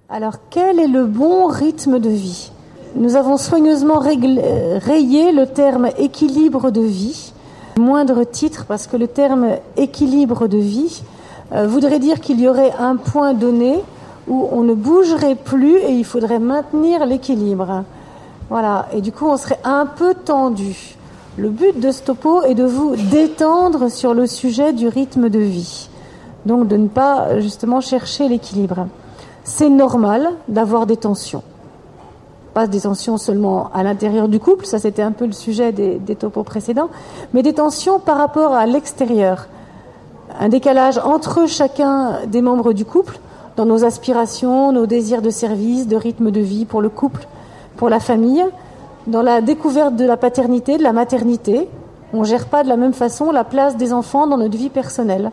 Alors, quel est le bon rythme de vie ? Nous avons soigneusement rayé le terme équilibre de vie, moindre titre, parce que le terme équilibre de vie voudrait dire qu'il y aurait un point donné où on ne bougerait plus et il faudrait maintenir l'équilibre. Voilà, et du coup on serait un peu tendu. Le but de ce topo est de vous détendre sur le sujet du rythme de vie, donc de ne pas justement chercher l'équilibre. C'est normal d'avoir des tensions. Pas des tensions seulement à l'intérieur du couple, ça c'était un peu le sujet des topos précédents, mais des tensions par rapport à l'extérieur. Un décalage entre chacun des membres du couple, dans nos aspirations, nos désirs de service, de rythme de vie pour le couple, pour la famille, dans la découverte de la paternité, de la maternité. On ne gère pas de la même façon la place des enfants dans notre vie personnelle.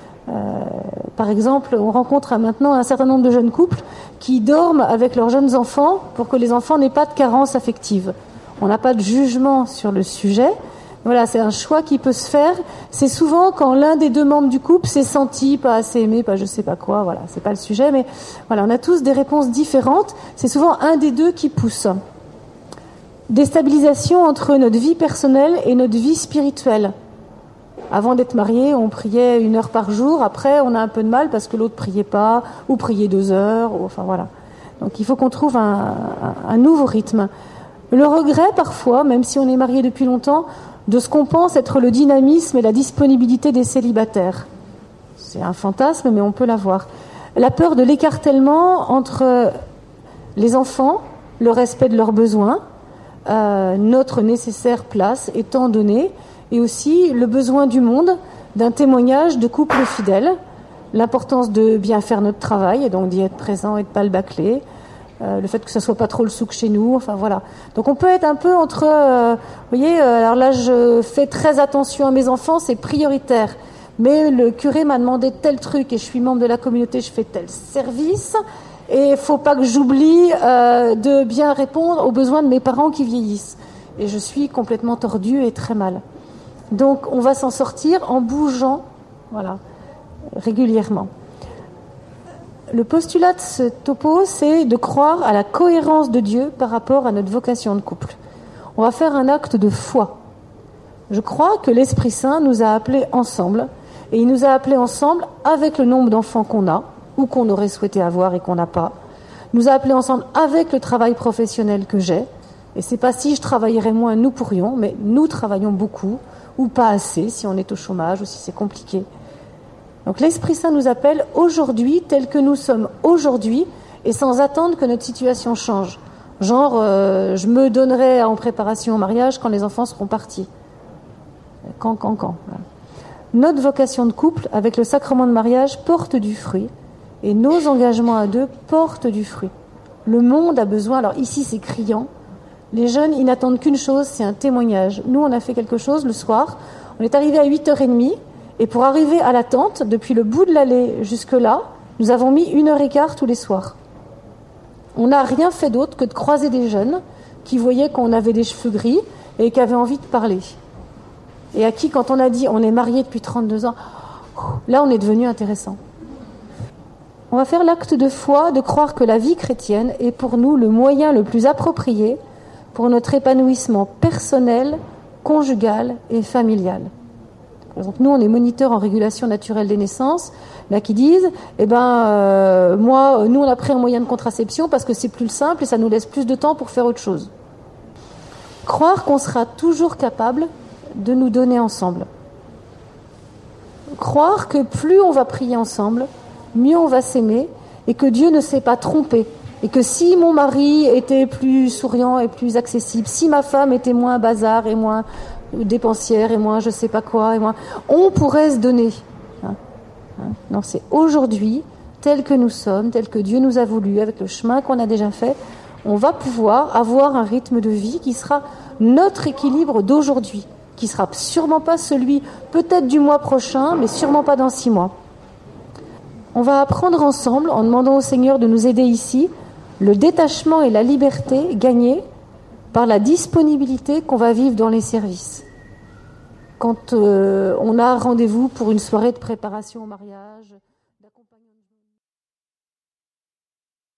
Par exemple, on rencontre maintenant un certain nombre de jeunes couples qui dorment avec leurs jeunes enfants pour que les enfants n'aient pas de carence affective. On n'a pas de jugement sur le sujet. Voilà, c'est un choix qui peut se faire. C'est souvent quand l'un des deux membres du couple s'est senti pas assez aimé, pas je sais pas quoi. Voilà, c'est pas le sujet, mais voilà, on a tous des réponses différentes. C'est souvent un des deux qui pousse. Déstabilisation entre notre vie personnelle et notre vie spirituelle. Avant d'être marié, on priait 1 heure par jour. Après, on a un peu de mal parce que l'autre priait pas, ou priait 2 heures. Enfin voilà. Donc il faut qu'on trouve un nouveau rythme. Le regret, parfois, même si on est marié depuis longtemps, de ce qu'on pense être le dynamisme et la disponibilité des célibataires. C'est un fantasme, mais on peut l'avoir. La peur de l'écartèlement entre les enfants, le respect de leurs besoins, notre nécessaire place étant donnée, et aussi le besoin du monde d'un témoignage de couple fidèle, l'importance de bien faire notre travail, et donc d'y être présent et de pas le bâcler, le fait que ça soit pas trop le souk chez nous, enfin voilà. Donc on peut être un peu entre, vous voyez, alors là je fais très attention à mes enfants, c'est prioritaire, mais le curé m'a demandé tel truc et je suis membre de la communauté, je fais tel service, et il faut pas que j'oublie de bien répondre aux besoins de mes parents qui vieillissent. Et je suis complètement tordue et très mal. Donc on va s'en sortir en bougeant, voilà, régulièrement. Le postulat de ce topo, c'est de croire à la cohérence de Dieu par rapport à notre vocation de couple. On va faire un acte de foi. Je crois que l'Esprit Saint nous a appelés ensemble, et il nous a appelés ensemble avec le nombre d'enfants qu'on a, ou qu'on aurait souhaité avoir et qu'on n'a pas. Il nous a appelés ensemble avec le travail professionnel que j'ai, et c'est pas si je travaillerais moins, nous pourrions, mais nous travaillons beaucoup, ou pas assez, si on est au chômage, ou si c'est compliqué. Donc l'Esprit Saint nous appelle aujourd'hui, tel que nous sommes aujourd'hui, et sans attendre que notre situation change. Genre, je me donnerai en préparation au mariage quand les enfants seront partis. Quand. Voilà. Notre vocation de couple, avec le sacrement de mariage, porte du fruit, et nos engagements à deux portent du fruit. Le monde a besoin, alors ici c'est criant, les jeunes, ils n'attendent qu'une chose, c'est un témoignage. Nous, on a fait quelque chose le soir, on est arrivé à 8h30, et pour arriver à la tente, depuis le bout de l'allée jusque-là, nous avons mis 1h15 tous les soirs. On n'a rien fait d'autre que de croiser des jeunes qui voyaient qu'on avait des cheveux gris et qui avaient envie de parler. Et à qui, quand on a dit on est mariés depuis 32 ans, là on est devenu intéressant. On va faire l'acte de foi, de croire que la vie chrétienne est pour nous le moyen le plus approprié pour notre épanouissement personnel, conjugal et familial. Par exemple, nous, on est moniteurs en régulation naturelle des naissances, là qui disent, nous, on a pris un moyen de contraception parce que c'est plus simple et ça nous laisse plus de temps pour faire autre chose. Croire qu'on sera toujours capable de nous donner ensemble. Croire que plus on va prier ensemble, mieux on va s'aimer et que Dieu ne s'est pas trompé. Et que si mon mari était plus souriant et plus accessible, si ma femme était moins bazar et moins dépensière et moins je sais pas quoi, et moins, on pourrait se donner. Non, c'est aujourd'hui, tel que nous sommes, tel que Dieu nous a voulu, avec le chemin qu'on a déjà fait, on va pouvoir avoir un rythme de vie qui sera notre équilibre d'aujourd'hui, qui sera sûrement pas celui peut-être du mois prochain, mais sûrement pas dans 6 mois. On va apprendre ensemble, en demandant au Seigneur de nous aider ici, le détachement et la liberté gagnés par la disponibilité qu'on va vivre dans les services. Quand on a rendez-vous pour une soirée de préparation au mariage,